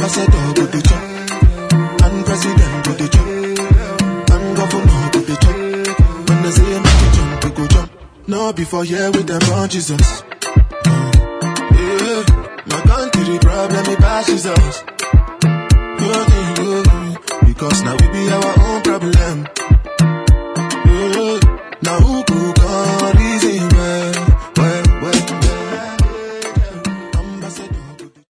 Ambassador go the chop, and president go the chop, and governor go the chop. When they say make you jump, you go jump. No before here with them on Jesus. Yeah, my country problem it passes us. Because now we be our own problem.